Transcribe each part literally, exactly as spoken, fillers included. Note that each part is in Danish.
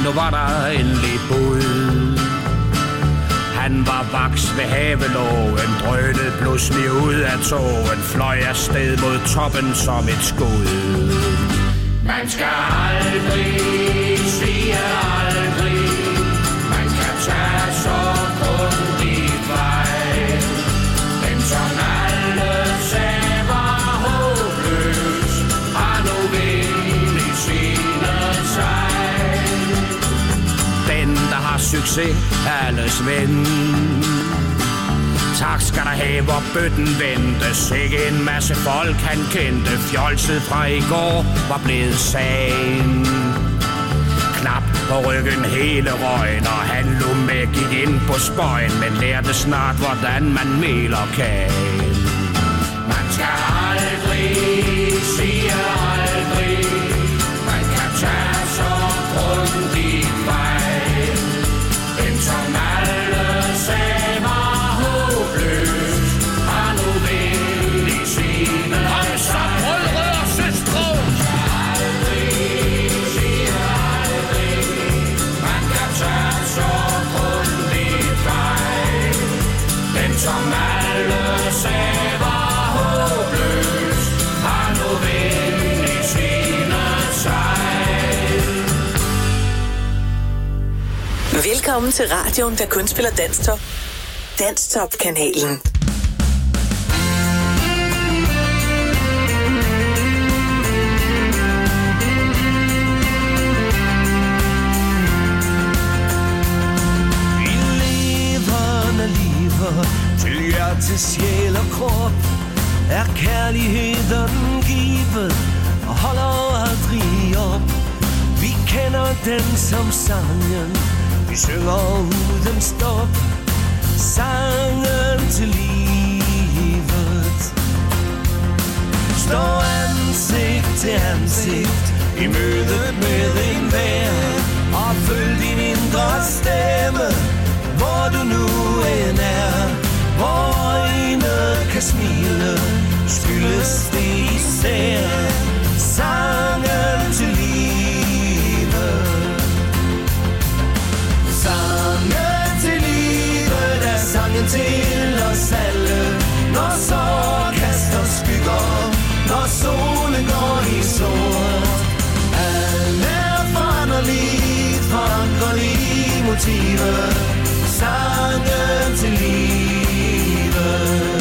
nu var der endelig bud. Han var vaks ved havelågen, drønede pludselig ud af togen, fløj afsted mod toppen som et skud. Man skal aldrig sige aldrig, man kan tage så grundigt vej. Den som alle sagde var håbløs, har nu venlig svinet sig. Den der har succes, alles ven. Tak skal der have, hvor bøtten vendte. Sikke en masse folk han kendte. Fjolset fra i går var blevet sagen. Knap på ryggen hele røgen, og han lå med gik ind på spøjen, men lærte snart hvordan man meler kagen. Man skal aldrig sige aldrig, man kan tage så grundigt vej. Den som alle sagde var håbløs, har nu venlig svinet. Kom så, brødre og søstre! Aldrig sige aldrig, man kan tage så grundigt vej. Den som alle sagde var håbløs, har nu venlig svinet sig. Velkommen til radioen, der kun spiller Danstop. Danstop-kanalen. I levende liver til hjerte, sjæl og krop er kærligheden givet og holder aldrig op. Vi kender den som sangen, vi synger uden stop. Sangen til livet. Stå ansigt til ansigt i mødet med en vær, og følg din indre stemme, hvor du nu end er. Hvor øjne kan smile, skyldes det især. Sangen til livet. Sangen til livet er sangen til os alle. Når sorg kaster skygger, når solen går i sort. Alt er foranderligt, foranderlige motiver. Sangen til livet.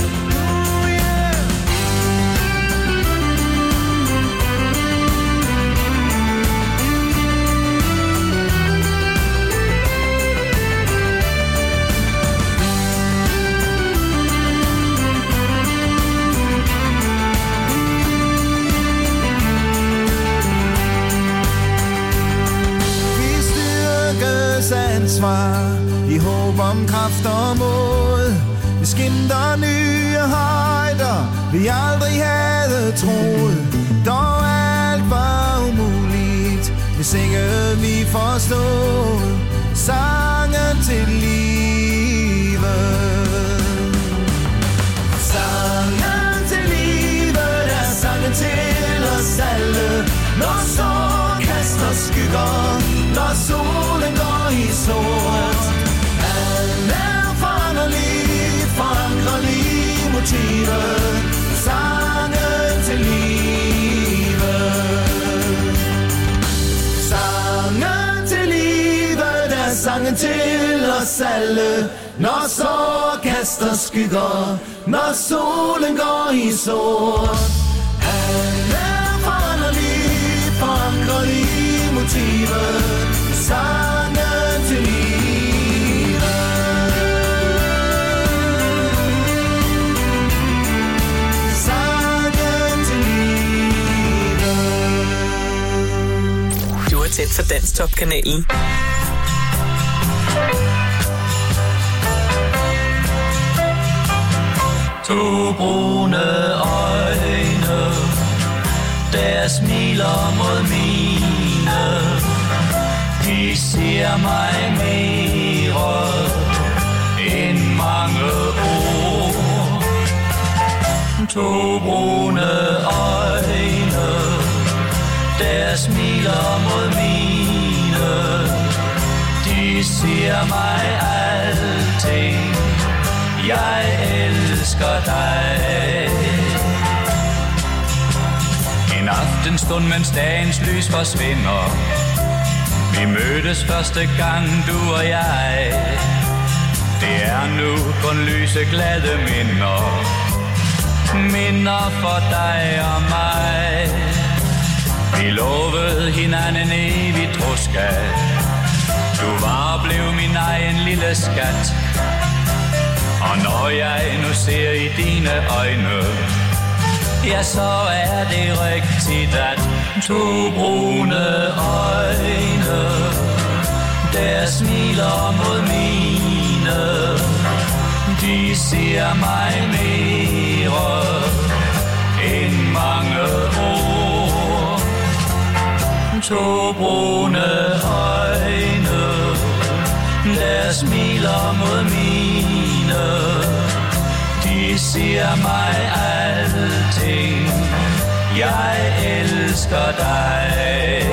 Ansvar i håb om kraft og mod. Vi skimter nye højder vi aldrig havde troet. Dog alt var umuligt, hvis ikke vi forstod sangen til livet. Sangen til livet er sangen til os alle. Når sorg kaster skygger, når solen går i sort. Alt er foranderligt, foranderlige motiver. Sangen til livet. Sangen til livet er sangen til os alle. Når sorg kaster skygger, når solen går i sort. Alt er foranderligt, foranderlige motiver. Sangen til livet. Sangen til livet. Du er tæt for Danstop-kanalen. To brune øjne, der smiler mod mine. De ser mig mere end mange ord. To brune øjne, der smiler mod mine. siger mig alting. Jeg elsker dig. En aftenstund, mens dagens lys forsvinder. Vi mødtes første gang, du og jeg. Det er nu kun lyse glade minder. Minder for dig og mig. Vi lovede hinanden evig troskab. Du var og blev min egen lille skat. Og når jeg nu ser i dine øjne, ja, så er det rigtigt, at to brune øjne, der smiler mod mine, de siger mig mere end mange ord. To brune øjne, der smiler mod mine, de siger mig alting. Jeg elsker dig.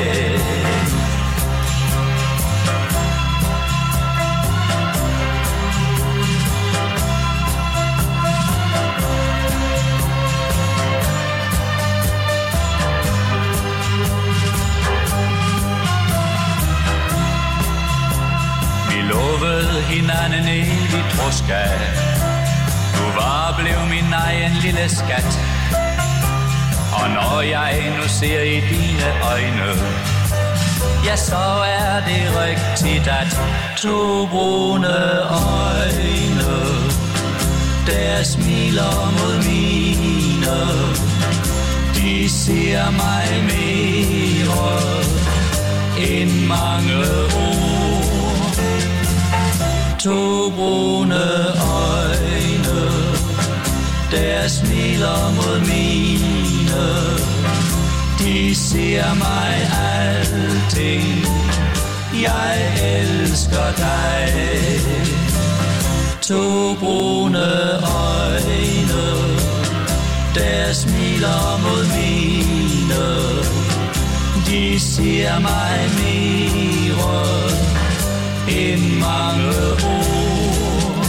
Vi lovede hinanden evig troskab. Du var blev min egen lille skat. Og når jeg nu ser i dine øjne, ja, så er det rigtigt, at to brune øjne, der smiler mod mine, de siger mig mere end mange ord. To brune øjne, der smiler mod mine, de siger mig alting. Jeg elsker dig. To brune øjne, der smiler mod mine, de siger mig mere end mange ord.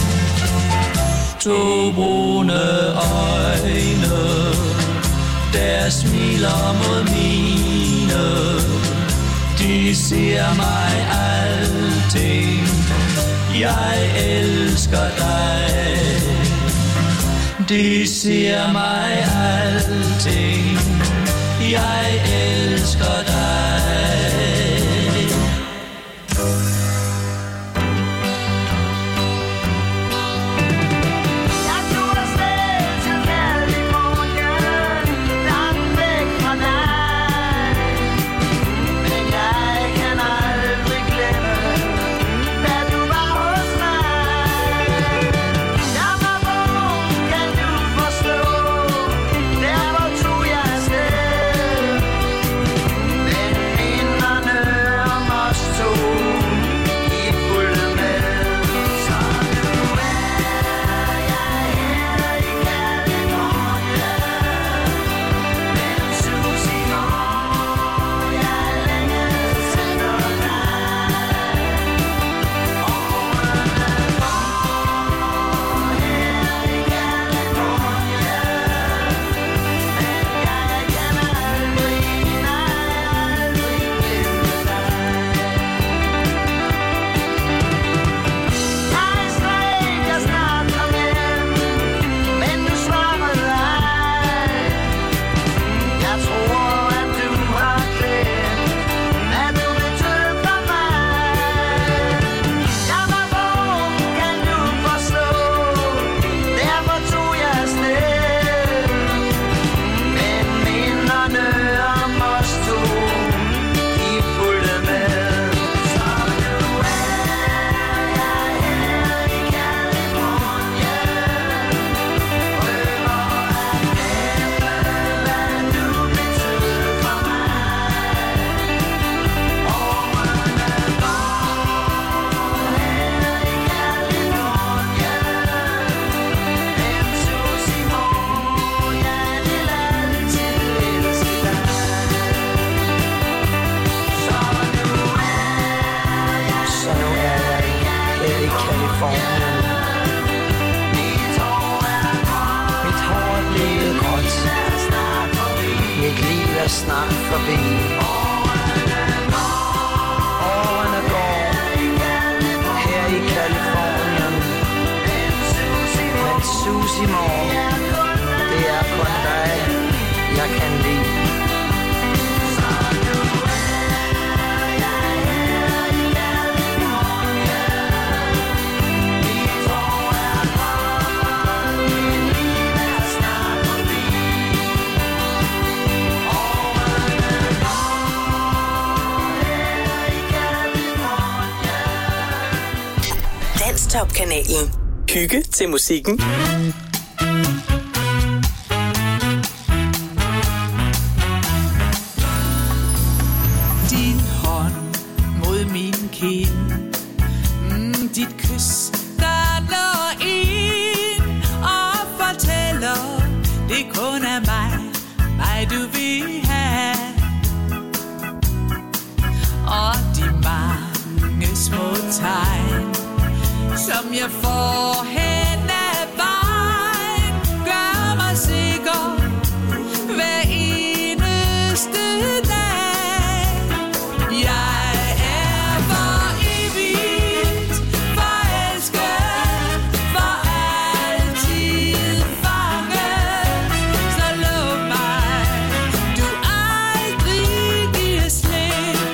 To brune øjne, der smiler mod mine, de siger mig alting. Jeg elsker dig. De siger mig alting. Jeg elsker dig. Der Kalifornien. Mit hår er blevet gråt. Mit liv er snart forbi. Årene går her i Kalifornien. Men Susie mor, det er kun dig, jeg kan lide. Danstop-kanalen. Hygge til musikken. Din hånd mod min kind. Mm, dit kys, der når ind og fortæller, det kun er mig, mig du vil have. Og de mange små tegn, som jeg får hen ad vejen, gør mig sikker hver eneste dag. Jeg er for evigt forelsket, for altid fanget. Så lov mig, du aldrig giver slip.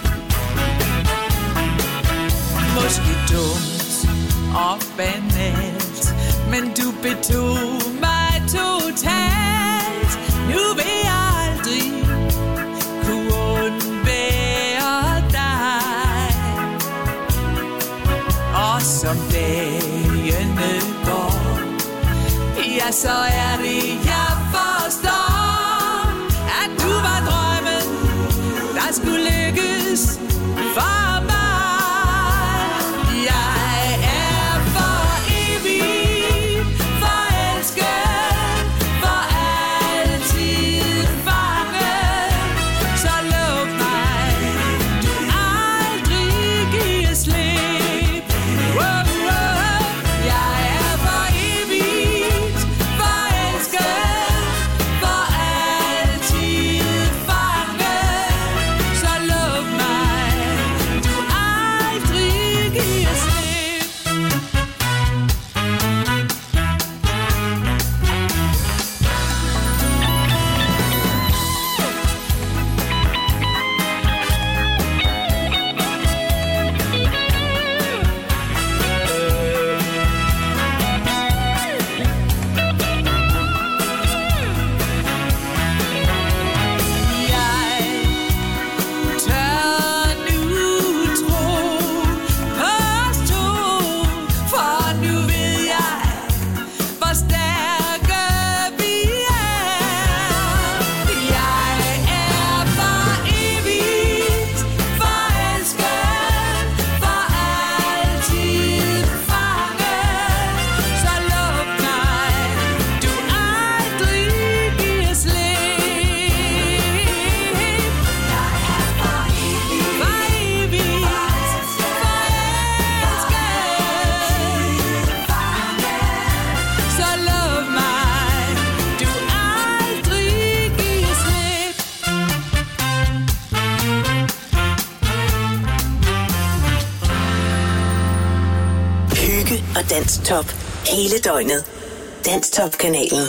Måske dumt og banalt, men du betog mig totalt. Nu vil jeg aldrig kunne undvære dig. Og som dagene går, ja, så er det jeg forstår, at du var drømmen, der skulle lykkes for mig. Danstop hele døgnet. Danstop-kanalen.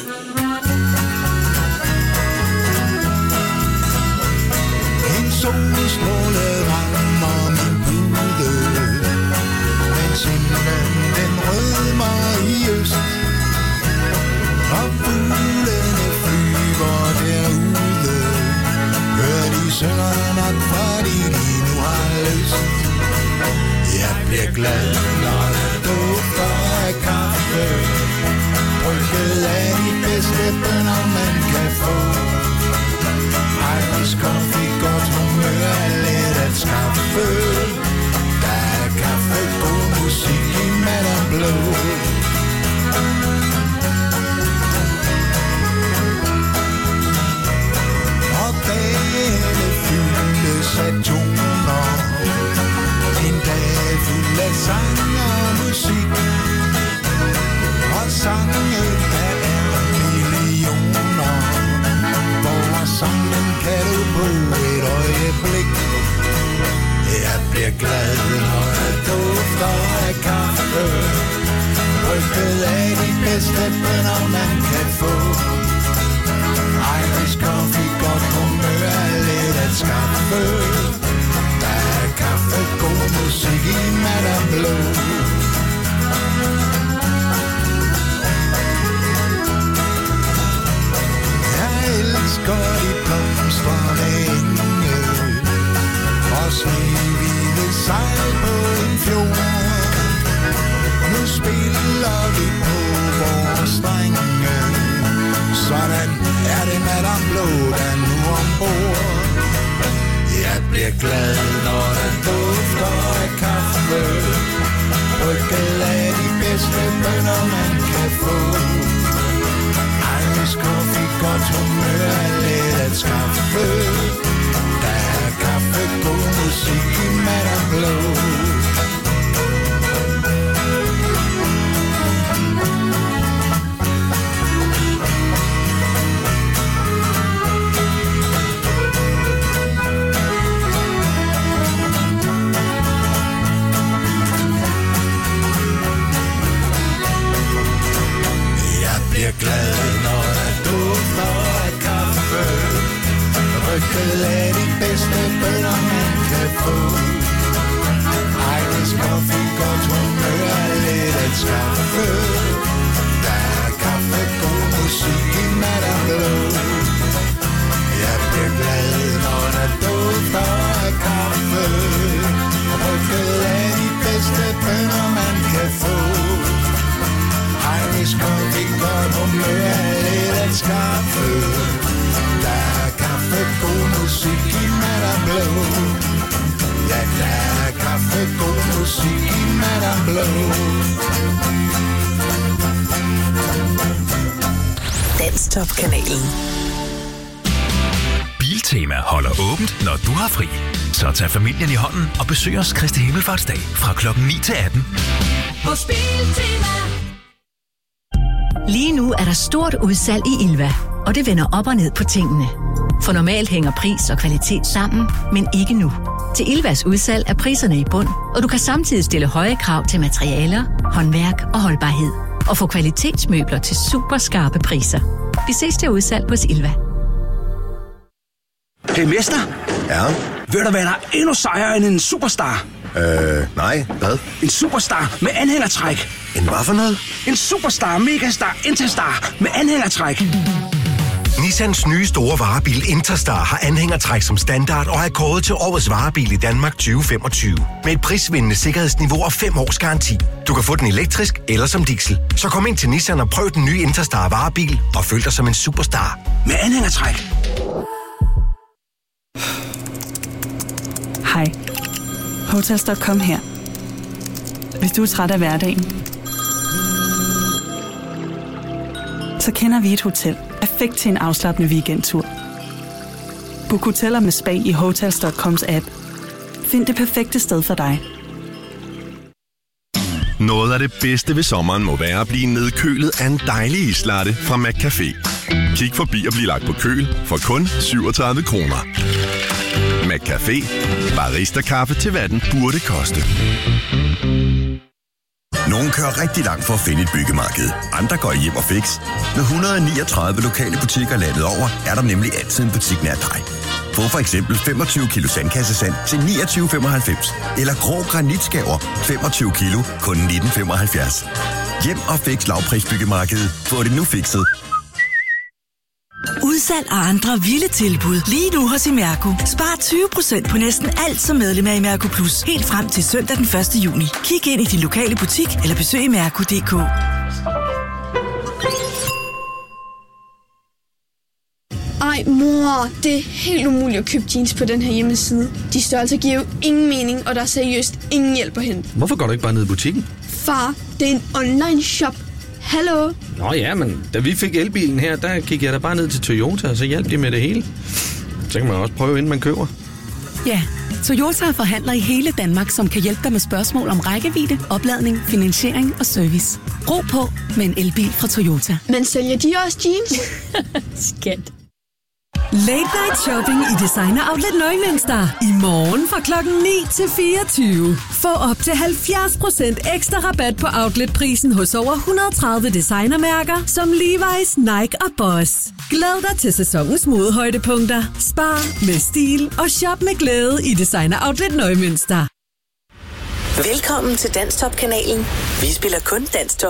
En solig stråle rammer min pude, mens himlen den rødmer i øst. Og fuglene flyver derude, hør de synger nok, fordi de nu har lyst. Jeg bliver glad, når der dufter af kaffe, brygget af de bedste bønner, man kan få. Irish coffee, godt humør er let at skaffe. Der er kaffe, god musik i Madame Blå. Og dagene fyldes af toner, en dag fuld af sang og musik. bliver glad, når der dufter af kaffe. Brygget af de bedste bønner, man kan få. Irish coffee, godt humør er let at skaffe. Der er kaffe, god musik i Madame Blue. Jeg elsker de blomstrende enge og snehvide sejl på en fjord. Nu spiller vi på vores strenge. Sådan er det Madame Blue, der nu ombord. Jeg bliver glad, når der dufter af kaffe. Brygget af de bedste bønner, man kan få. Irish coffee, godt humør er let at skaffe. Der er kaffe, god musik i Madame Blue. Jeg bliver glad, når der dufter af kaffe. Brygget af de bedste bønner, man kan få. Irish coffee, godt humør er let at skaffe. Der er kaffe, god musik i Madame Blue. Jeg bliver glad, når der dufter af kaffe. Brygget af de bedste bønner, man kan få. Irish coffee, godt humør er let at skaffe. Der er kaffe, god musik i Madame Blue. Ja, der er kaffe, god musik i Madame Blue. Danstop-kanalen. Biltema holder åbent, når du har fri. Så tag familien i hånden og besøg os Kristi Himmelfartsdag fra klokken ni til atten. Hos Biltema. Lige nu er der stort udsalg i Ilva, og det vender op og ned på tingene. For normalt hænger pris og kvalitet sammen, men ikke nu. Til Ilvas udsalg er priserne i bund, og du kan samtidig stille høje krav til materialer, håndværk og holdbarhed. Og få kvalitetsmøbler til super skarpe priser. Vi ses til udsalg hos Ilva. Hey mester, Ja? ved du hvad der er endnu sejere end en superstar? Øh, nej. Hvad? En superstar med anhængertræk. En hvad for noget? En superstar, megastar, interstar med anhængertræk. Nissans nye store varebil Interstar har anhængertræk som standard og er kåret til årets varebil i Danmark tyve femogtyve. Med et prisvindende sikkerhedsniveau og fem års garanti. Du kan få den elektrisk eller som diesel. Så kom ind til Nissan og prøv den nye Interstar varebil og føl dig som en superstar. Med anhængertræk. Hej. Hotels punktum com her. Hvis du er træt af hverdagen, så kender vi et hotel perfekt til en afslappende weekendtur. Book hoteller med spa i Hotels punktum coms app. Find det perfekte sted for dig. Noget af det bedste ved sommeren må være at blive nedkølet af en dejlig islatte fra McCafé. Kig forbi og bliv lagt på køl for kun syvogtredive kroner. McCafé. Barista-kaffe til hvad den burde koste. Nogle kører rigtig langt for at finde et byggemarked. Andre går hjem og fix. Med et hundrede og niogtredive lokale butikker landet over, er der nemlig altid en butik nær dig. Få for eksempel femogtyve kilo sandkassesand til niogtyve femoghalvfems. Eller grå granitskaver femogtyve kilo kun nitten femoghalvfjerds. Hjem og fix lavprisbyggemarkedet. Få det nu fikset. Udsalg og andre vilde tilbud lige nu hos Imerco. Spar tyve procent på næsten alt som medlem af Imerco Plus. Helt frem til søndag den første juni. Kig ind i din lokale butik eller besøg imerco punktum d k. Ej mor, det er helt umuligt at købe jeans på den her hjemmeside. De størrelser giver jo ingen mening, og der er seriøst ingen hjælp at hente. Hvorfor går du ikke bare ned i butikken? Far, det er en online shop. Hallo? Nå ja, men da vi fik elbilen her, der gik jeg da bare ned til Toyota, og så hjalp de med det hele. Så kan man også prøve, inden man køber. Ja, Toyota er forhandler i hele Danmark, som kan hjælpe dig med spørgsmål om rækkevidde, opladning, finansiering og service. Ro på med en elbil fra Toyota. Men sælger de også jeans? Skat. Late night shopping i Designer Outlet Nøgmønster. I morgen fra klokken ni til fireogtyve. Få op til halvfjerds procent ekstra rabat på outletprisen hos over et hundrede og tredive designermærker som Levi's, Nike og Boss. Glæd dig til sæsonens modehøjdepunkter. Spar med stil og shop med glæde i Designer Outlet Nøgmønster. Velkommen til Danstop-kanalen. Vi spiller kun Danstop.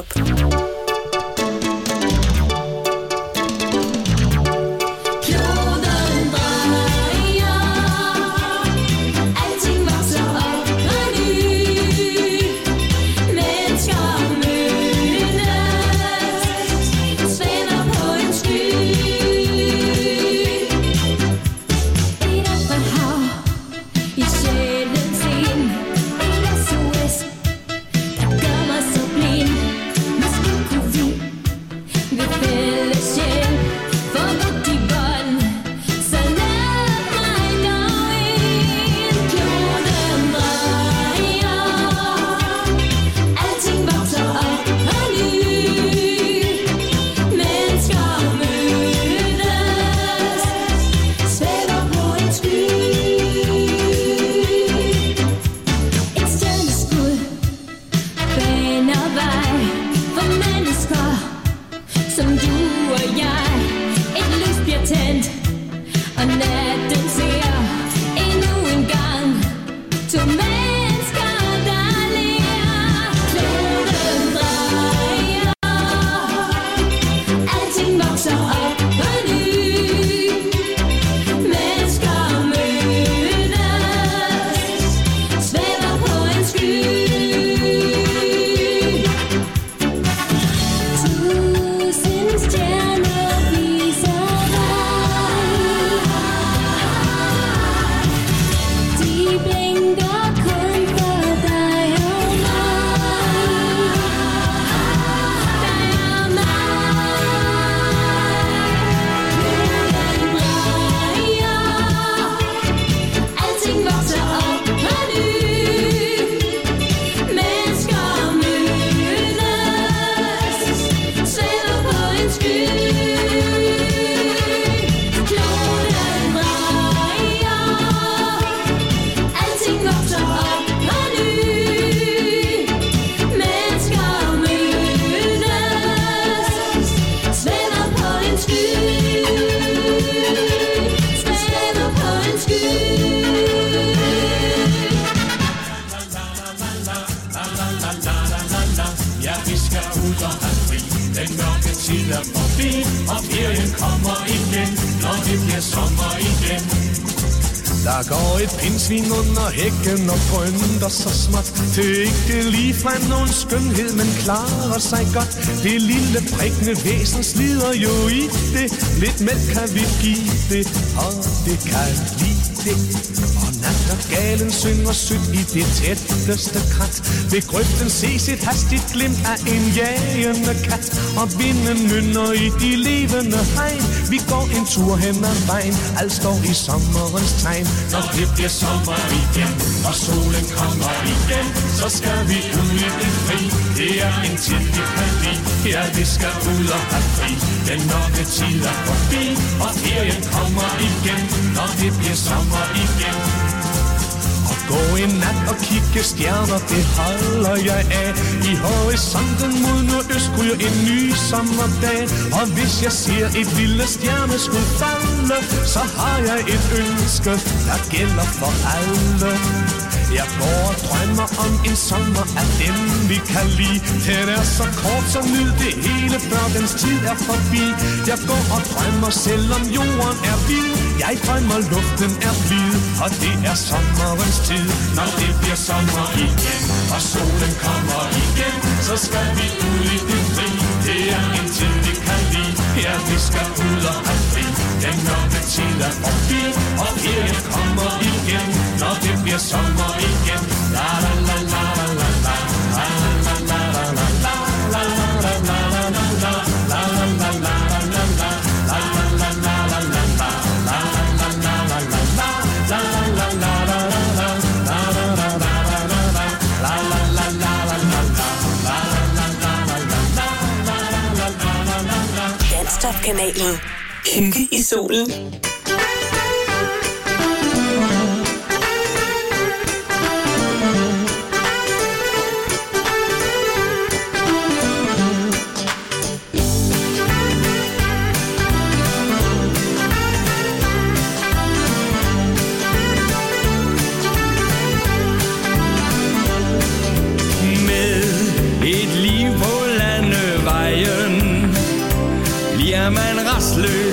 Der går et pindsvin under hækken og grønter så småt. Det er ikke ligefrem nogen skønhed, men klarer sig godt. Det lille prikkende væsen slider jo i det. Lidt mælk kan vi give det, og det kan lide det. Og nattergalen synger sødt i det tætteste krat. Ved grøften ses et hastigt glimt af en jagende kat. Og vinden nynner i de levende hegn. Vi går en tur hen ad vejen, alt står i sommerens tegn. Når det bliver sommer igen, og solen kommer igen, så skal vi ud i det fri. Det er en tid, vi kan lide. Ja, vi skal ud og have fri. Den mørke tid er forbi, og ferien kommer igen, når det bliver sommer igen. Og gå en nat og kigge stjerner, det holder jeg af. I horisonten mod nordøst ryger en ny sommerdag. Og hvis jeg ser et lille stjerneskud falde, så har jeg et ønske, der gælder for alle. Jeg går og drømmer om en sommer af dem, vi kan lide. Den er så kort, så nyd det hele, før dens tid er forbi. Jeg går og drømmer, selvom jorden er vild. Jeg drømmer, luften er blid, og det er sommerens tid. Når det bliver sommer igen, og solen kommer igen, så skal vi ud i det fri. Det er en tid, vi kan lide. Ja, vi skal ud og have fri. Den mørke tid er forbi, og ferien kommer igen, når det bliver sommer igen. La la la la la la la la la la la la la la la la la la Danstop-kanalen. Hygge i solen.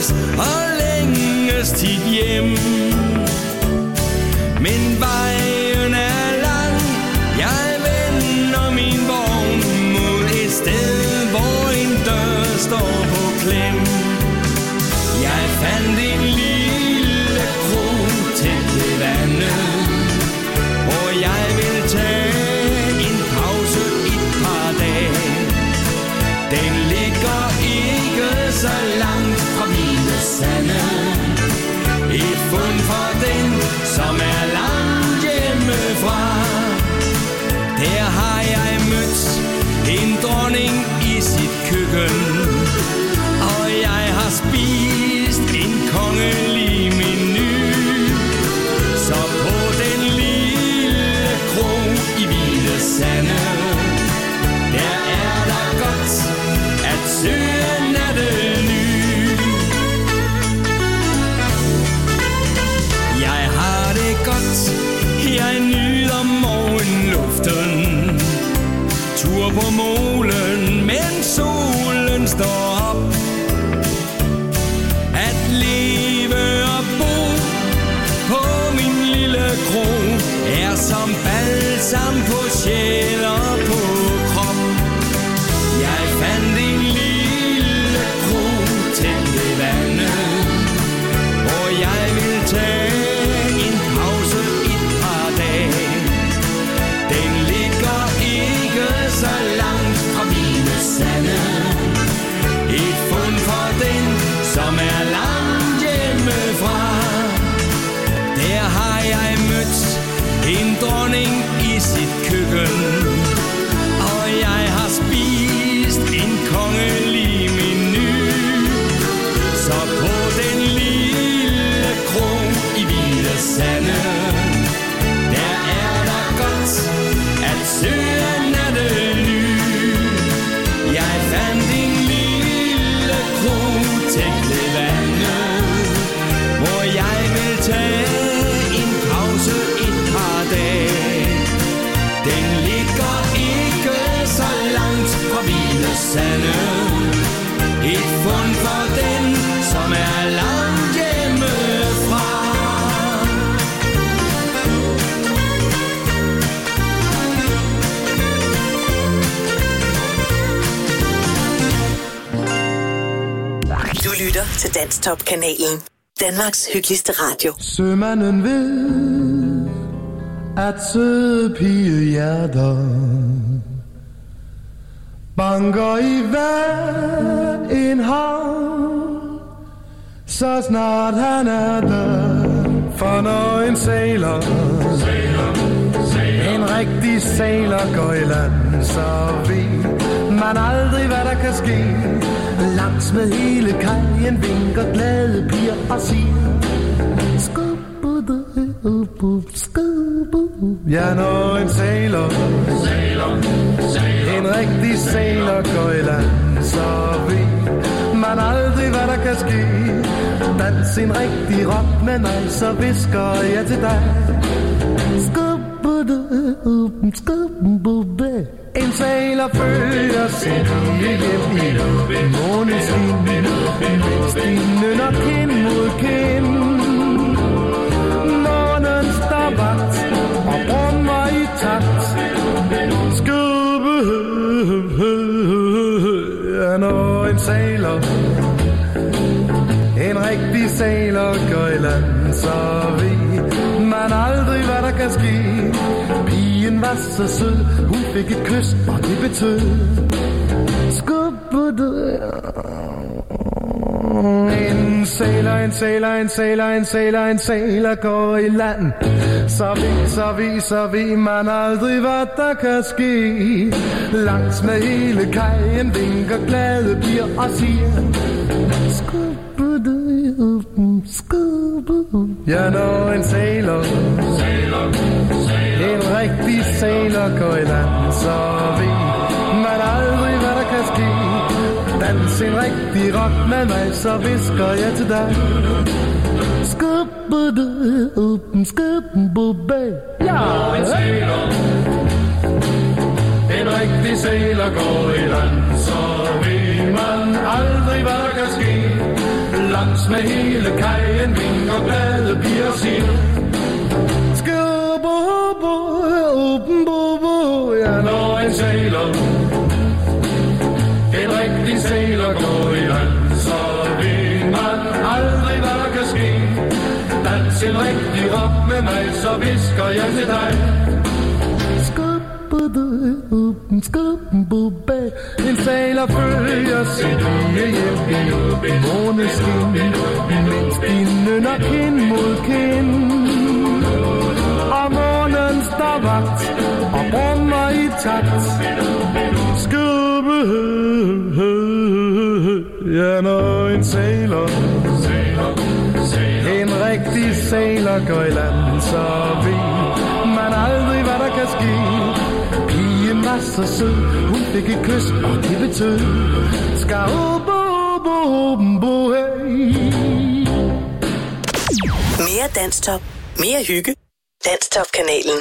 rejst og længes tit hjem. Men vejen er lang, jeg vender min vogn mod et sted, hvor en dør står på klem. Jeg fandt en lille kro tæt ved vandet, hvor jeg vil tage en pause et par dage. Den ligger ikke så langt fra Hvide Sande, et fund for den, som er langt hjemmefra. Der har jeg mødt en dronning i sit køkken, og jeg har spist en kongelig menu. Så på den lille krog i Hvide Sande, der er der godt at søge nattely. Jeg har det godt, jeg nyder morgenluften. Tur på molen, mens solen står op. At leve og bo på min lille krog er som balsam på sjæl og på krop. Jeg fandt en lille krog tæt ved vandet, hvor jeg vil tage en pause et par dage. Den ligger ikke så langt fra Hvide Sande, et fund for den, som er langt hjemmefra. Der har jeg mødt en dronning i sit køkken, og jeg har spist en kongelig menu. Så på den lille krog i Hvide Sande, der er der godt at søge nattely. Jeg fandt en lille krog tæt ved vandet, hvor jeg vil tage en pause et par dage. Den ligger ikke så langt fra Hvide Sande, et fund for den, som er langt hjemmefra. Du lytter til Danstop-kanalen. Danmarks hyggeligste radio. Sømanden ved, at søde pigehjerter banker i hver en havn, så snart han er der. For når en sailor, en rigtig sailor går i land, så ved man aldrig, hvad der kan ske. Langs med hele kajen vinker glade piger og siger: ja, når en sailor, en rigtig sailor går i land, så ved man aldrig, hvad der kan ske. Dans en rigtig rock med mig, så visker jeg til dig: en sailor følger sin pige hjem i måneskin, stinen og kind mod kind. Månen står vagt og brummer i takt. Skubbe, når en sailor, en rigtig sailor går i land, så ved man aldrig, hvad der kan ske. Pigen var så sød, hun fik et kys, og det betød skubbe. En sailor, en sailor, en sailor, en sailor, en sailor går i land, så ved, så ved, så ved man aldrig, hvad der kan ske. Langs med hele kajen vinker glade piger og siger: skubbe, skubbe. Ja, når en sailor, en rigtig sailor går i land, så ved man aldrig, hvad der kan ske. Dans en rigtig rock med mig, så visker jeg til dig: skubbe, skubbe. Ja, en sailor, en rigtig sailor går i land, så ved man aldrig, hvad der kan ske. langs med hele kajen vinker glade piger siger. Når en sailor, en rigtig sailor går i land, så ved man aldrig, hvad der kan ske. Dans en rigtig rock med mig, så visker jeg til dig. En sailor følger sit nye hjem i måneskin, mens de nynner kind mod kind. Og månen står vagt og brummer i takt. Skubbe, ja, når en sailor, en rigtig sailor går i land, så ved man aldrig, hvad der kan ske. Pigen var så sød, hun fik et kys, og det betød skubbe, hey. Mere Danstop, mere hygge. Danstop-kanalen.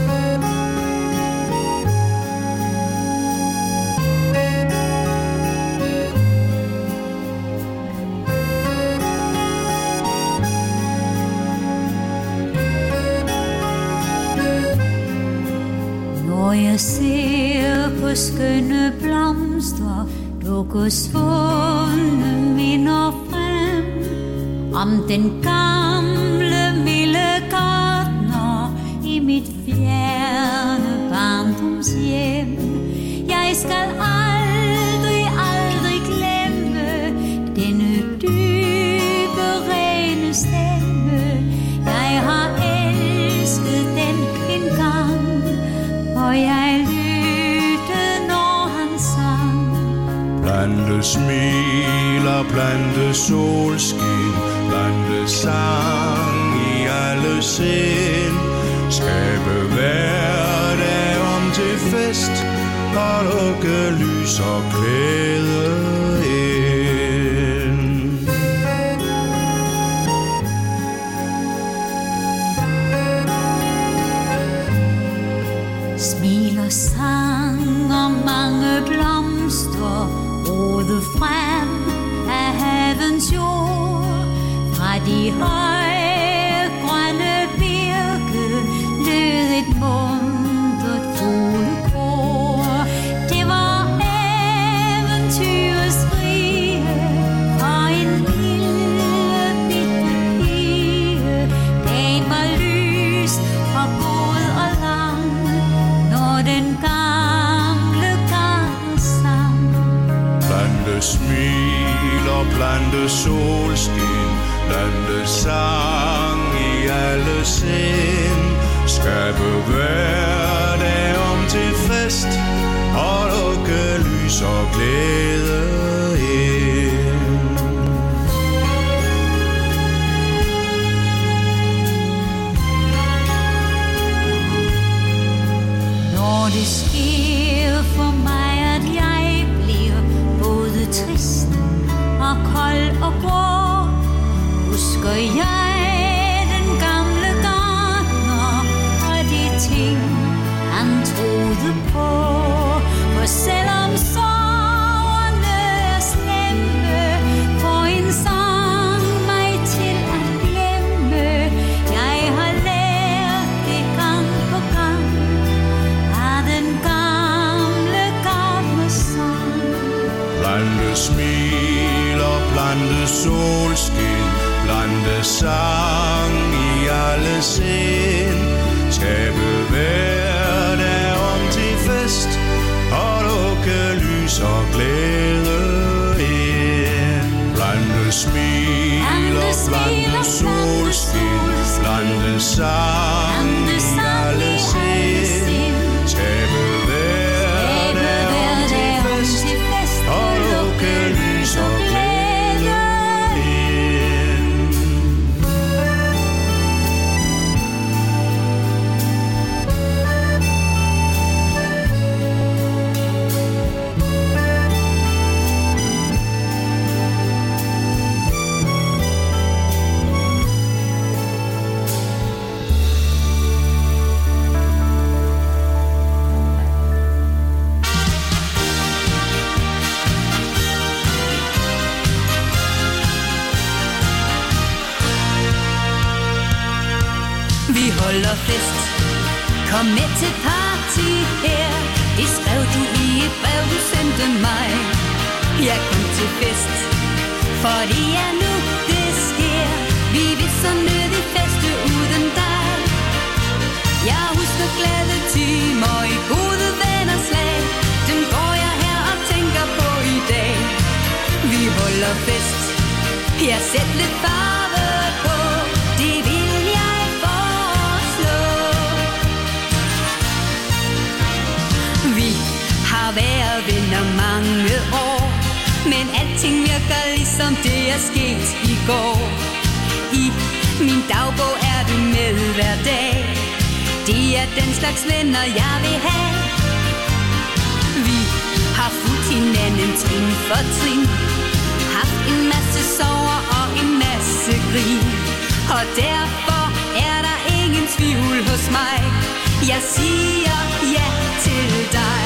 Når jeg ser på skønne blomster, dukker svundne minder frem om den gamle milde gartner i mit fjerne barndomshjem. Jeg skal aldrig, aldrig glemme denne dybe, rene stemme. Jeg har elsket den en gang, og jeg lyttede, når han sang. Plante smil og plante solskin, plante sang i alle sind. Skabe hverdag om til fest, og lukke lys og glæde ind. Smil og sang og mange blomster rode frem af havens jord. Fra de høje grønne birke lød et muntert fuglekor. Det var eventyrets rige for en lille bitte pige. Dagen var lys og god og lang, når den gamle gartner sang. Plante smil og plante solskin, plante sang i alle sind. Skabe hverdag om til fest, og lukke lys og glæde ind. Når det sker for mig, at jeg bliver både trist og kold og grå, husker jeg den gamle gartner og de ting, han troede på. For selvom sorgerne er slemme, får en sang mig til at glemme. Jeg har lært det gang på gang af den gamle gartners sang. Plante smil og plante solskin, plante sang i alle sind. Skabe hverdag om til fest, og lukke lys og glæde ind. Plante smil og plante solskin, plante sang i alle sind. Skabe hverdag om til fest, og lukke lys og glæde. fest. Kom med til party her. Det skrev du i et brev, du sendte mig. Jeg kom til fest, for det er nu, det sker. Vi vil så nødig feste uden dig. Jeg husker glade timer i gode venners lag. Dem går jeg her og tænker på i dag. Vi holder fest, jeg sætter lidt farve på. Det vil jeg foreslå. Vi har været venner mange år, men alting virker ligesom det er sket i går. I min dagbog er du med hver dag. Det er den slags venner jeg vil have. Vi har fulgt hinanden trin for trin, haft en masse sorger og en masse grin, og derfor er der ingen tvivl hos mig. Jeg siger ja til dig.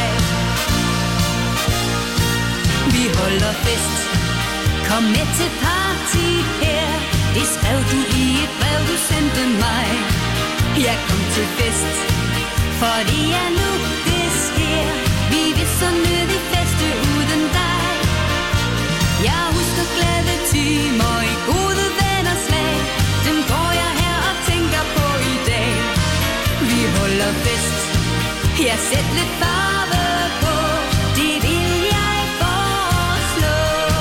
Vi holder fest, kom med til party her. Det skrev du i et brev, du sendte mig. Jeg kom til fest, for det er nu, det sker. Vi vil så nødig feste uden dig. Jeg husker glade timer i gode venners lag. Dem går jeg her og tænker på i dag. Vi holder fest, jeg sætter lidt farve på. Det vil jeg foreslå.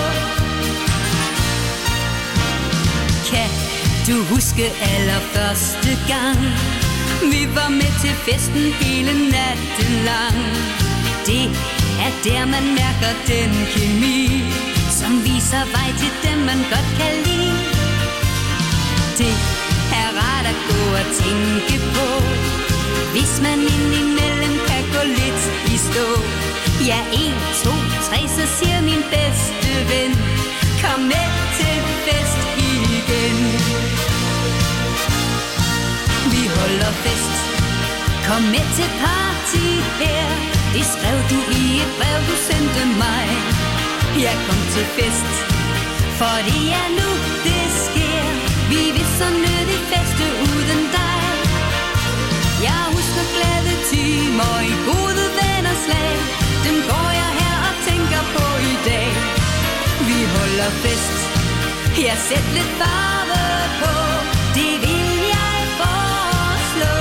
Kan du huske allerførste gang vi var med til festen hele natten lang? Det er der man mærker den kemi, som viser vej til dem man godt kan lide. Det er rart at gå og tænke på, hvis man indimellem kan gå lidt i stå. Ja, en, to, tre, så siger min bedste ven, kom med til fest igen. Vi holder fest, kom med til party her. Det skrev du i et brev, du sendte mig. Jeg kom til fest, for det er nu, det sker. Vi vil så nødig feste uden dig. Jeg husker glade timer i gode venners lag. Dem går jeg her og tænker på i dag. Vi holder fest, jeg sætter lidt farve på. Det vil jeg foreslå.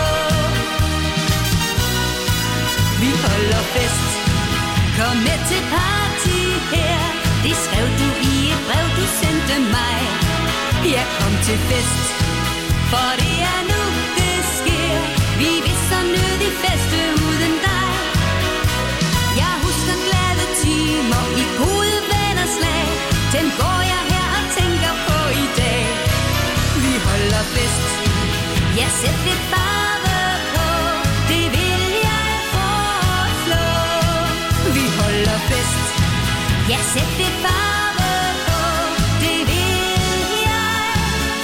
Vi holder fest, kom med til party her. Det skrev du i et brev, du sendte mig. Jeg kom til fest, for det er nu, det sker. Vi vil så nødig feste uden dig. Jeg husker glade timer i gode venners lag. Den går jeg her og tænker på i dag. Vi holder fest, jeg sætter lidt farve på. Det vil jeg foreslå. Vi holder fest, jeg sætter lidt farve på. Det vil jeg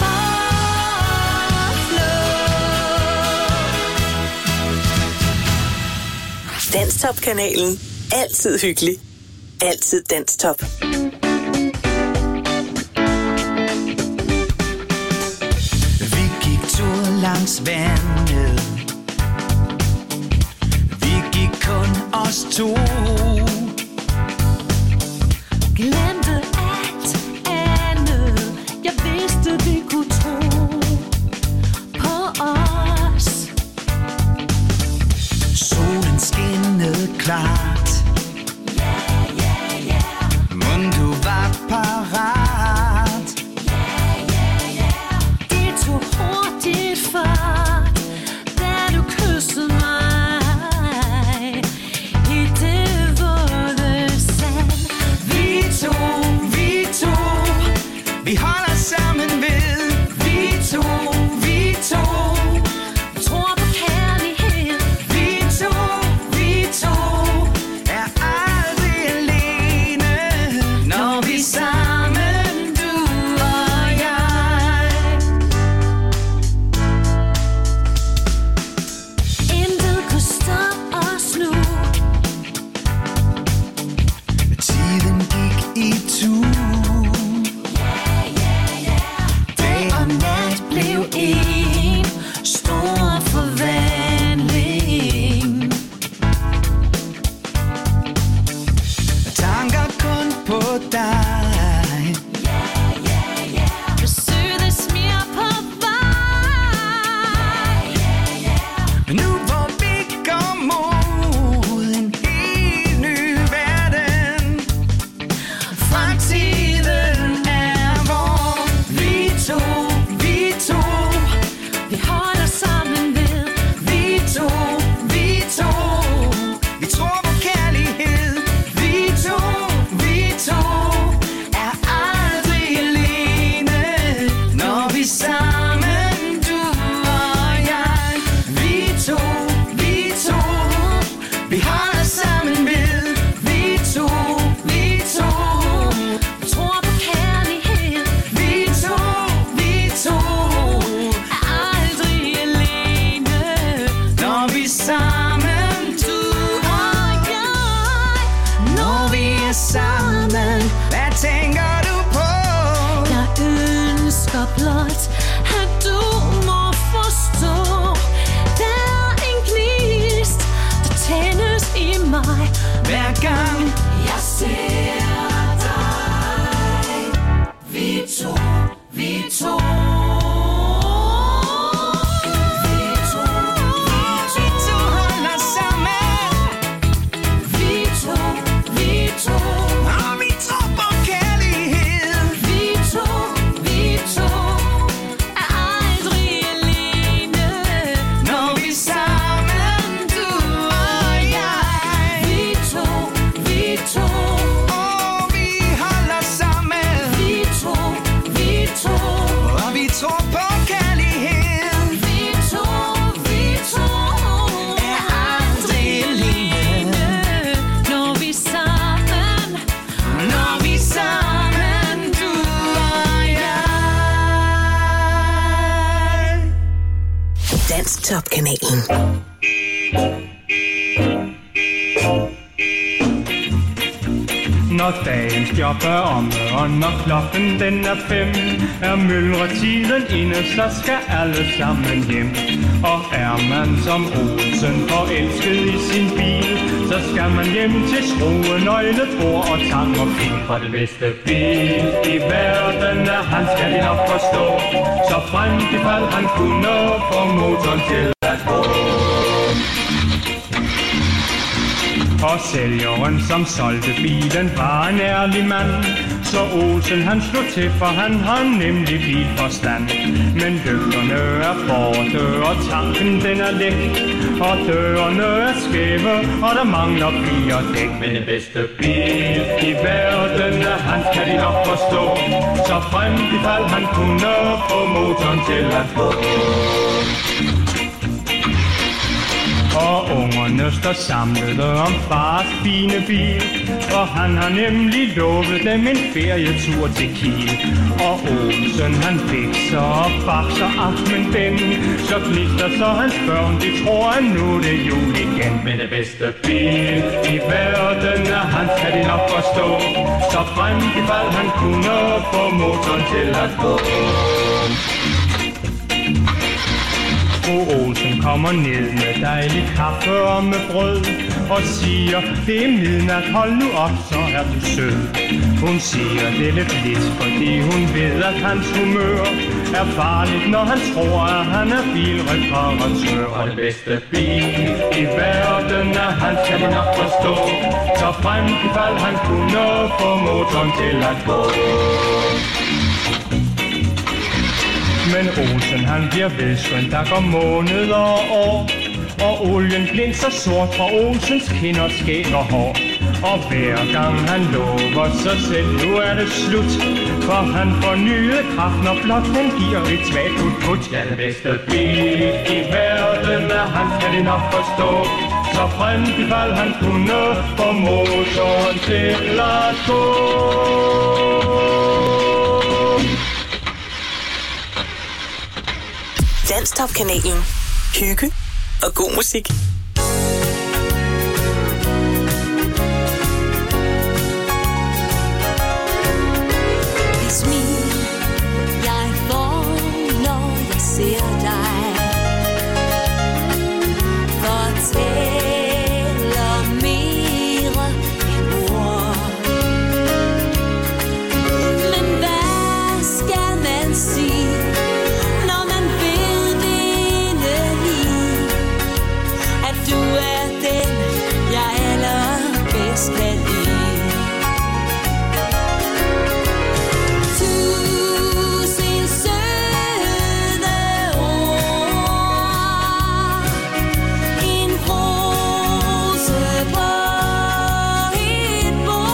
foreslå. Danstop-kanalen. Altid hyggelig. Altid Danstop. Vi gik tur langs vandet. Vi gik kun os to. Glemte alt andet. Jeg vidste, vi kunne tro på os. Solen skinnede klart. Yeah, yeah, yeah. Mon du var parat. Yeah, yeah, yeah. Det tog hurtigt fart, da du kyssede mig i det våde sand. Vi to, vi to, vi holder sammen ved. Vi to, vi to, tror på kærlighed. vi to, vi to, Danstop-kanalen. Når dagens job er omme, og når klokken den er fem, er myldretiden inde, så skal alle sammen hjem. Og er man som Olsen forelsket i sin bil, så skal man hjem til skrue, nøgle, bord og tang og fil. For det bedste bil i verden er han, skal de nok forstå, så frem til fald han kunne få motoren til at gå. Og sælgeren, som solgte bilen, var en ærlig mand. Så Olsen han slog til, for han har nemlig bilforstand. Men lygterne er borte, og tanken den er læk. Og dørene er skæve, og der mangler fire dæk. Men den bedste bil i verden er han, kan de nok forstå. Så frem i fald han kunne få motoren til at gå. Og ungerne står samlet om fars fine bil, for han har nemlig lovet dem en ferietur til Kiel. Og Olsen han fikser og bakser aftenen den, så glister så hans børn, de tror at nu det er jul igen. Men det bedste bil i verden er han, kan de nok forstå, så frem i fald han kunne få motoren til at gå. Fru Olsen kommer ned med dejlig kaffe og med brød og siger, det er midnat, hold nu op, så er du sød. Hun siger det lidt lidt, fordi hun ved, at hans humør er farligt, når han tror, at han er bilreparatør. Og det bedste bil i verden er han, skal de nok forstå, så frem i fald han kunne få motoren til at gå. Men Olsen han bliver vedskønt, der går måneder og år, og olien blinser sort fra Olsens kinder, skæg og hår. Og hver gang han lover sig selv, nu er det slut, for han får nye kraft, når blot den giver et svagt put-put. Ja, det bedste bil i verden er han, kan de nok forstå, så frem i fald han kunne få motoren til at gå. Danstop-kanalen. Hygge og god musik. Det smil, jeg får, når jeg ser dig, fortæller mere end ord. Men hvad skal man sige, når man ved det indeni, at du er den, jeg allerbedst kan lide. Tusind søde ord, en rose på et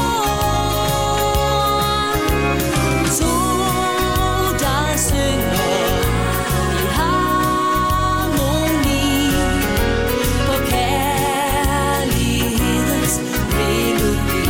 bord, to der synger i harmoni på kærlighedens melodi.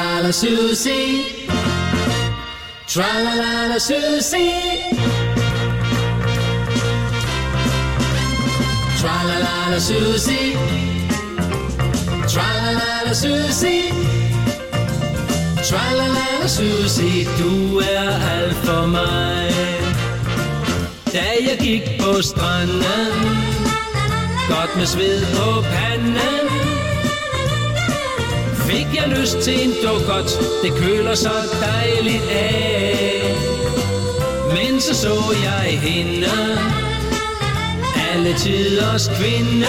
Tra-la-la-la Susie, tra-la-la-la Susie, tra-la-la-la Susie, tra-la-la-la Susie, tra-la-la-la Susie, du er alt for mig. Da jeg gik på stranden, godt med sved på panden, fik jeg lyst til en dukkert, det køler så dejligt af. Men så så jeg hende, alle tiders kvinde.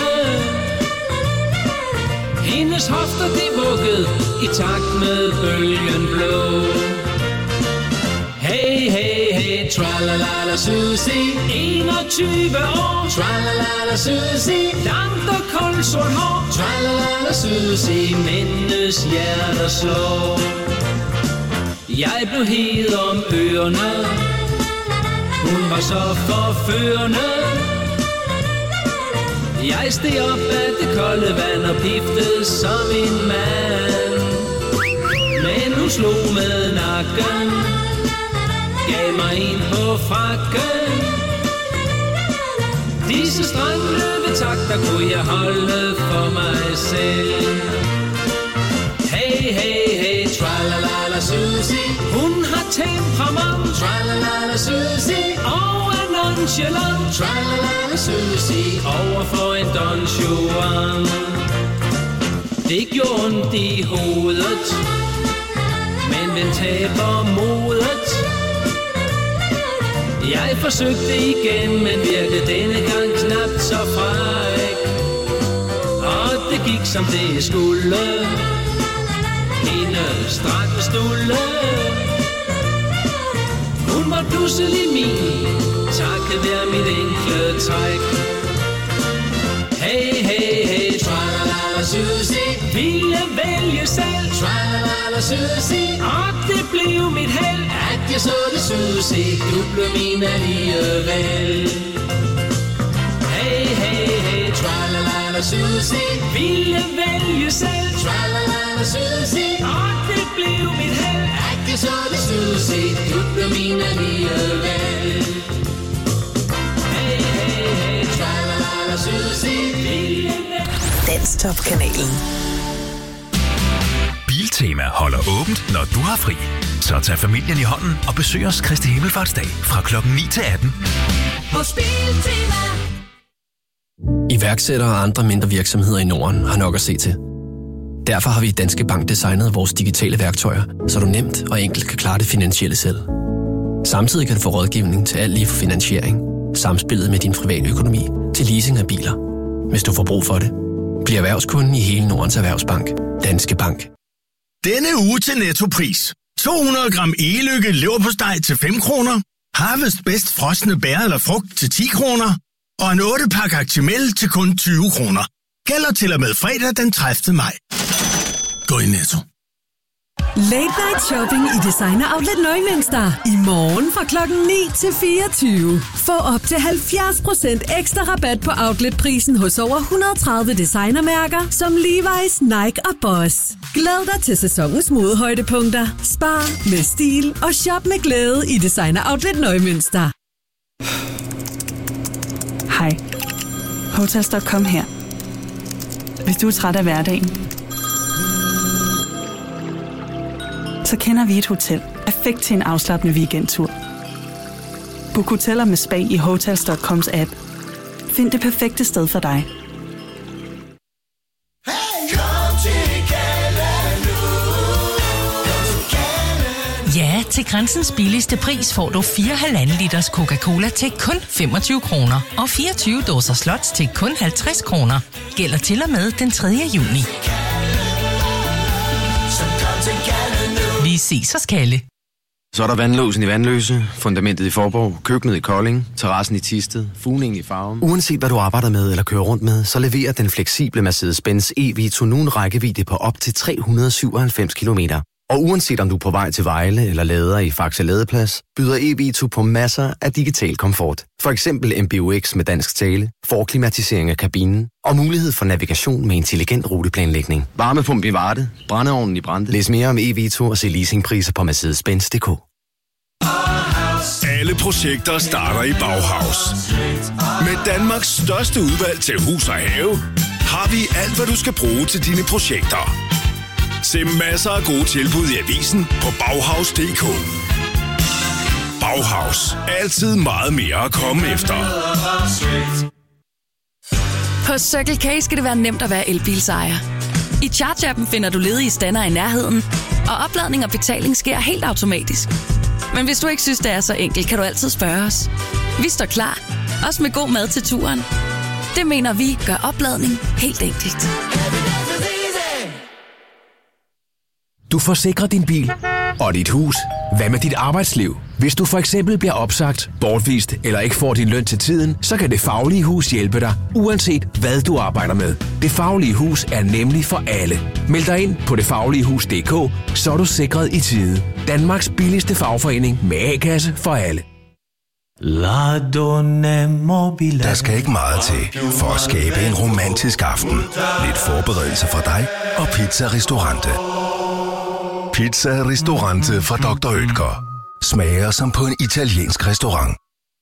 Hendes hofter de vuggede i takt med bølgen blå. Hey, hey, hey, tra-la-la-la Susie, enogtyve år. Tra-la-la-la Susie, langt og koldt sort hår. Tra-la-la-la Susie, mændenes hjerter slår. Jeg blev hed om ørerne, hun var så forførende. Jeg steg op af det kolde vand og piftede som en mand. Men hun slog med nakken, gav mig en på frakken. Disse strandløbetakter kunne jeg holde for mig selv. Hey, hey, hey, tra-la-la-la Susie, hun har temperament. Tra-la-la-la Susie, og er nonchalant. Tra-la-la-la Susie, overfor en Don Juan. Det gjorde ondt i hovedet, men den taber modet. Jeg forsøgte igen, men virkede denne gang knap så fræk. Og det gik som det skulle, hende strakte stulle. Hun var pludselig min, takket være mit enkle træk. Hey, hey, hey, tra-la-la-la Susie, ville vælge selv. Tra-la-la-la Susie, og det blev mit held, at jeg så det Susie, du blev min alligevel. Hey, hey, hey, tra-la-la-la Susie, ville vælge selv. Tra-la-la-la Susie, og det blev mit held, at jeg så det Susie, du blev min alligevel. Hey, hey, hey, tra-la-la-la Susie, ville Danstop-kanalen. Biltema holder åbent, når du har fri. Så tag familien i hånden og besøg os Kristi Himmelfartsdag fra klokken ni til atten. Hos Biltema. Iværksættere og andre mindre virksomheder i Norden har nok at se til. Derfor har vi i Danske Bank designet vores digitale værktøjer, så du nemt og enkelt kan klare det finansielle selv. Samtidig kan du få rådgivning til alt lige fra finansiering, samspillet med din private økonomi til leasing af biler. Hvis du får brug for det, bliv erhvervskunden i hele Nordens Erhvervsbank. Danske Bank. Denne uge til Nettopris. to hundrede gram e-lykke leverpostej til fem kroner. Harvest bedst frosne bær eller frugt til ti kroner. Og en otte pakke Actimel til kun tyve kroner. Gælder til og med fredag den tredivte maj. Gå i Netto. Late Night Shopping i Designer Outlet Neumünster. I morgen fra klokken ni til fireogtyve. Få op til halvfjerds procent ekstra rabat på outletprisen hos over et hundrede og tredive designermærker som Levi's, Nike og Boss. Glæd dig til sæsonens modehøjdepunkter. Spar med stil og shop med glæde i Designer Outlet Neumünster. Hej. Hotels punktum com her. Hvis du er træt af hverdagen, så kender vi et hotel perfekt til en afslappende weekendtur. Book hoteller med spa i Hotels punktum coms app. Find det perfekte sted for dig. Ja, til Grænsens billigste pris får du fire komma fem liters Coca-Cola til kun femogtyve kroner og fireogtyve dåser slots til kun halvtreds kroner. Gælder til og med den tredje juni. Vi ses hos Kalle. Så er der vandlåsen i Vandløse, fundamentet i Forborg, køkkenet i Kolding, terrassen i Thisted, fugningen i Farum. Uanset hvad du arbejder med eller kører rundt med, så leverer den fleksible Mercedes-Benz E-Vito nu en rækkevidde på op til tre hundrede og syvoghalvfems kilometer. Og uanset om du er på vej til Vejle eller lader i Faxe Ladeplads, byder eVito på masser af digital komfort. For eksempel M B U X med dansk tale, forklimatisering af kabinen og mulighed for navigation med intelligent ruteplanlægning. Varmepumpe i Varde, brændeovnen i Brande. Læs mere om eVito og se leasingpriser på Mercedes Benz punktum d k. Alle projekter starter i Bauhaus. Med Danmarks største udvalg til hus og have, har vi alt, hvad du skal bruge til dine projekter. Se masser af gode tilbud i avisen på Bauhaus punktum d k. Bauhaus. Altid meget mere at komme efter. På Circle K skal det være nemt at være elbilsejer. I Charge-appen finder du ledige stander i nærheden, og opladning og betaling sker helt automatisk. Men hvis du ikke synes, det er så enkelt, kan du altid spørge os. Vi står klar, også med god mad til turen. Det mener vi gør opladning helt enkelt. Du forsikrer din bil og dit hus. Hvad med dit arbejdsliv? Hvis du for eksempel bliver opsagt, bortvist eller ikke får din løn til tiden, så kan Det Faglige Hus hjælpe dig, uanset hvad du arbejder med. Det Faglige Hus er nemlig for alle. Meld dig ind på det faglige hus punktum d k, så er du sikret i tide. Danmarks billigste fagforening med A-kasse for alle. Der skal ikke meget til for at skabe en romantisk aften. Lidt forberedelse fra dig og Pizza Ristorante. Pizza Ristorante fra doktor Oetker. Smager som på en italiensk restaurant.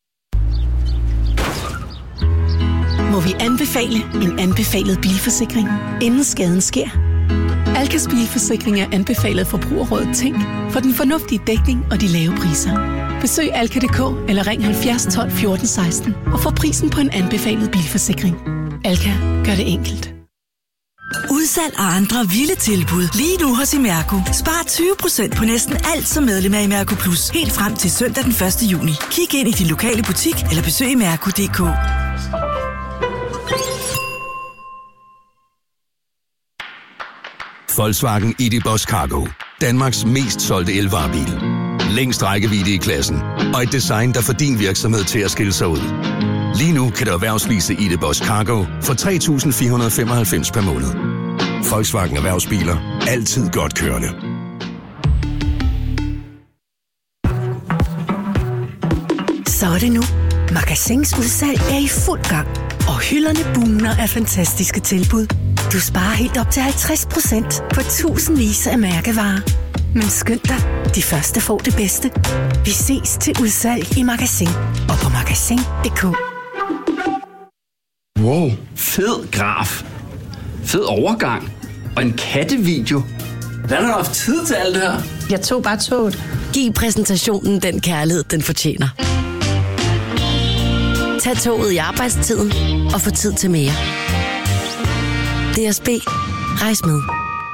Må vi anbefale en anbefalet bilforsikring, inden skaden sker? Alkas bilforsikring er anbefalet Forbrugerrådet Tænk for den fornuftige dækning og de lave priser. Besøg alka punktum d k eller ring halvfjerds tolv fjorten seksten og få prisen på en anbefalet bilforsikring. Alka gør det enkelt. Udsalg og andre vilde tilbud lige nu hos Imerco. Spar tyve procent på næsten alt som medlem af Imerco Plus. Helt frem til søndag den første juni. Kig ind i din lokale butik eller besøg imerco punktum d k. Volkswagen I D Buzz Cargo. Danmarks mest solgte elvarebil. Længst rækkevidde i klassen. Og et design, der får din virksomhed til at skille sig ud. Lige nu kan du erhvervslease I D Buzz Cargo for tre tusind fire hundrede femoghalvfems per måned. Volkswagen Erhvervsbiler. Altid godt kørende. Så er det nu. Magasins udsalg er i fuld gang. Og hylderne bugner af fantastiske tilbud. Du sparer helt op til halvtreds procent på tusindvis af mærkevarer. Men skynd dig, de første får det bedste. Vi ses til udsalg i Magasin og på magasin punktum d k. Wow, fed graf. Fed overgang. Og en kattevideo. Hvordan har du haft tid til alt det her? Jeg tog bare toget. Giv præsentationen den kærlighed, den fortjener. Tag toget i arbejdstiden og få tid til mere. D S B. Rejs med.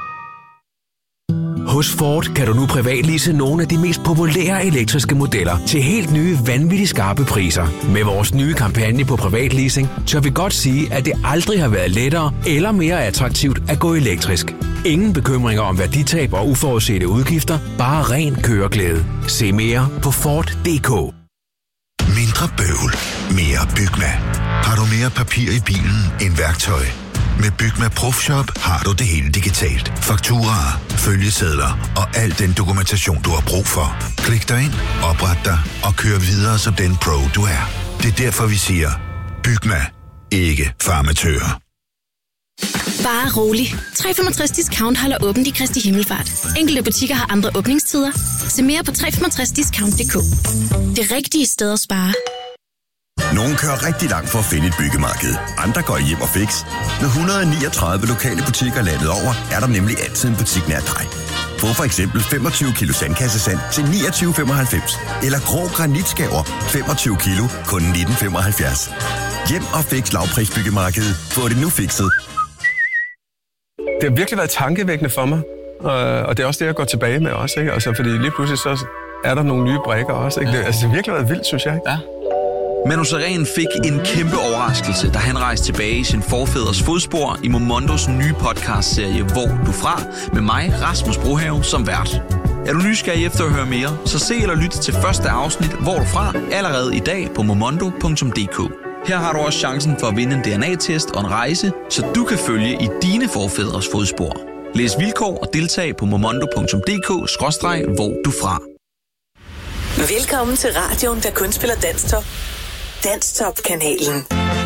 Hos Ford kan du nu privatlease nogle af de mest populære elektriske modeller til helt nye, vanvittigt skarpe priser. Med vores nye kampagne på privatleasing, tør vi godt sige, at det aldrig har været lettere eller mere attraktivt at gå elektrisk. Ingen bekymringer om værditab og uforudsete udgifter, bare ren køreglæde. Se mere på Ford punktum d k. Mindre bøvl. Mere Bygma. Har du mere papir i bilen end værktøj? Med Bygma Profshop har du det hele digitalt. Fakturaer, følgesedler og al den dokumentation, du har brug for. Klik dig ind, opret dig og kør videre som den pro, du er. Det er derfor, vi siger, Bygma. Ikke farmatører. Bare rolig. tre komma femogtres discount holder åbent i Kristi Himmelfart. Enkelte butikker har andre åbningstider. Se mere på tre komma femogtres discount punktum d k. Det rigtige sted at spare. Nogle kører rigtig langt for at finde et byggemarked. Andre går hjem og fix. Med et hundrede og niogtredive lokale butikker landet over, er der nemlig altid en butik nær dig. Få for eksempel femogtyve kilo sandkassesand til niogtyve femoghalvfems. Eller grå granitskæver femogtyve kilo kun nitten femoghalvfjerds. Hjem og fix lavprisbyggemarkedet. Få det nu fikset. Det har virkelig været tankevækkende for mig. Og det er også det, jeg går tilbage med også. Ikke? Altså, fordi lige pludselig så er der nogle nye brikker også. Ikke? Det, altså, det har virkelig været vildt, synes jeg. Ikke? Ja. Manu Sareen fik en kæmpe overraskelse, da han rejste tilbage i sin forfædres fodspor i Momondos nye podcastserie Hvor du fra, med mig, Rasmus Brohave, som vært. Er du nysgerrig efter at høre mere, så se eller lyt til første afsnit Hvor du fra allerede i dag på momondo punktum d k. Her har du også chancen for at vinde en D N A-test og en rejse, så du kan følge i dine forfædres fodspor. Læs vilkår og deltag på momondo punktum d k skråstreg hvor du fra. Velkommen til radioen, der kun spiller Danstop. Danstop-kanalen.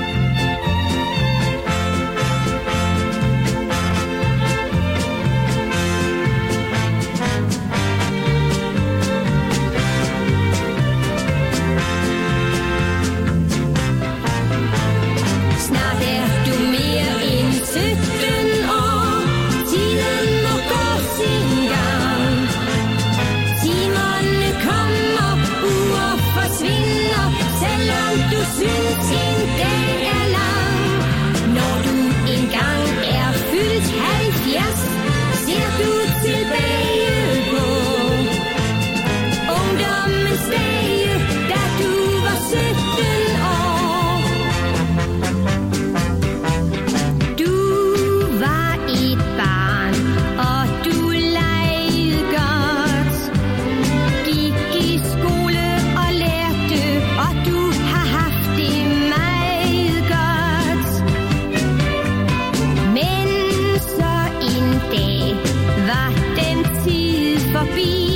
Snart er du mere end sytten år. Tiden må gå sin gang. Timerne kommer, uger forsvinder, selvom du synes en dag er lang. Når du engang er fyldt halvfjerds, ser du tilbage på ungdommens dage, da du var sytten år. Du var et barn, og du legede godt. Gik i skole og lærte, og du har haft det meget godt. Men så en dag var den tid forbi.